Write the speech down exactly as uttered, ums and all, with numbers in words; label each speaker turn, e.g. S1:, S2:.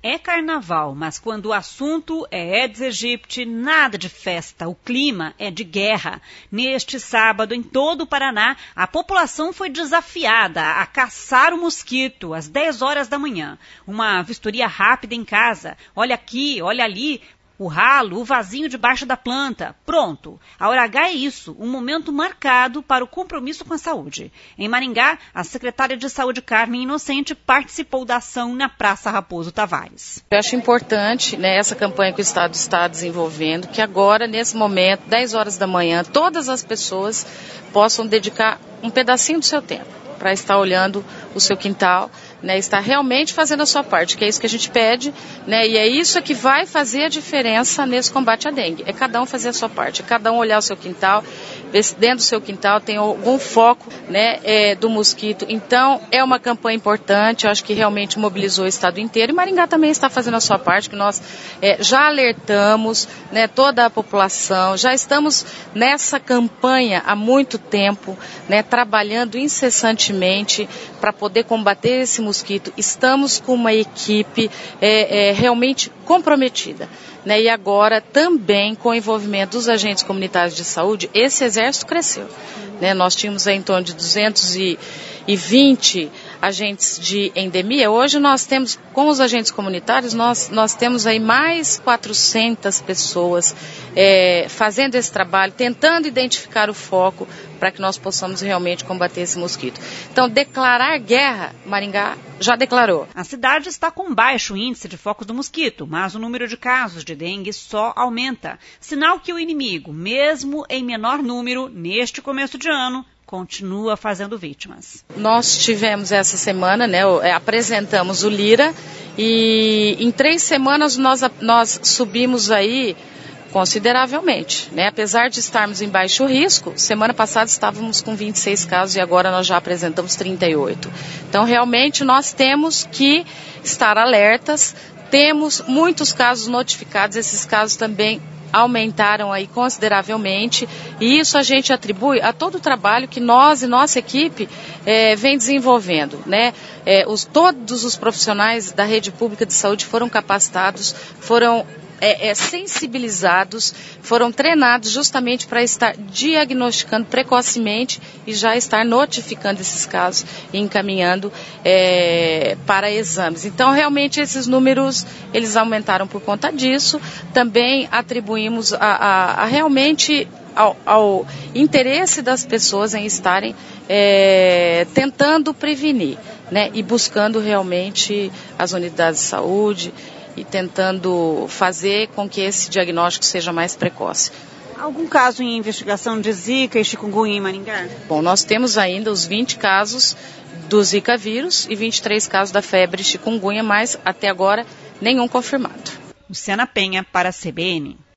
S1: é carnaval, mas quando o assunto é Aedes aegypti, nada de festa, o clima é de guerra. Neste sábado, em todo o Paraná, a população foi desafiada a caçar o mosquito às dez horas da manhã. Uma vistoria rápida em casa, olha aqui, olha ali, o ralo, o vasinho debaixo da planta. Pronto. A hora H é isso, um momento marcado para o compromisso com a saúde. Em Maringá, a secretária de Saúde, Carmen Inocente, participou da ação na Praça Raposo Tavares.
S2: Eu acho importante, né, essa campanha que o Estado está desenvolvendo, que agora, nesse momento, dez horas da manhã, todas as pessoas possam dedicar um pedacinho do seu tempo para estar olhando o seu quintal, né, estar realmente fazendo a sua parte, que é isso que a gente pede, né, e é isso que vai fazer a diferença nesse combate à dengue. É cada um fazer a sua parte, é cada um olhar o seu quintal, ver se dentro do seu quintal tem algum foco, né, é, do mosquito. Então, é uma campanha importante, eu acho que realmente mobilizou o estado inteiro, e Maringá também está fazendo a sua parte, que nós é, já alertamos, né, toda a população, já estamos nessa campanha há muito tempo, né, trabalhando incessantemente para poder combater esse mosquito. Estamos com uma equipe é, é, realmente comprometida, né? E agora também com o envolvimento dos agentes comunitários de saúde, esse exército cresceu, né? Nós tínhamos aí em torno de duzentos e vinte agentes de endemia. Hoje nós temos, com os agentes comunitários, nós, nós temos aí mais quatrocentas pessoas é, fazendo esse trabalho, tentando identificar o foco para que nós possamos realmente combater esse mosquito. Então, declarar guerra, Maringá já declarou.
S1: A cidade está com baixo índice de focos do mosquito, mas o número de casos de dengue só aumenta. Sinal que o inimigo, mesmo em menor número, neste começo de ano, continua fazendo vítimas.
S2: Nós tivemos essa semana, né, apresentamos o Lira, e em três semanas nós, nós subimos aí consideravelmente, né? Apesar de estarmos em baixo risco, semana passada estávamos com vinte e seis casos e agora nós já apresentamos trinta e oito. Então, realmente, nós temos que estar alertas, temos muitos casos notificados, esses casos também aumentaram aí consideravelmente, e isso a gente atribui a todo o trabalho que nós e nossa equipe é, vem desenvolvendo, né? É, os, todos os profissionais da rede pública de saúde foram capacitados, foram É, é, sensibilizados, foram treinados justamente para estar diagnosticando precocemente e já estar notificando esses casos e encaminhando é, para exames. Então, realmente, esses números, eles aumentaram por conta disso. Também atribuímos a, a, a realmente ao, ao interesse das pessoas em estarem é, tentando prevenir, né, e buscando realmente as unidades de saúde e tentando fazer com que esse diagnóstico seja mais precoce.
S1: Algum caso em investigação de Zika e chikungunya em Maringá?
S2: Bom, nós temos ainda os vinte casos do Zika vírus e vinte e três casos da febre chikungunya, mas até agora nenhum confirmado.
S1: Luciana Penha para a C B N.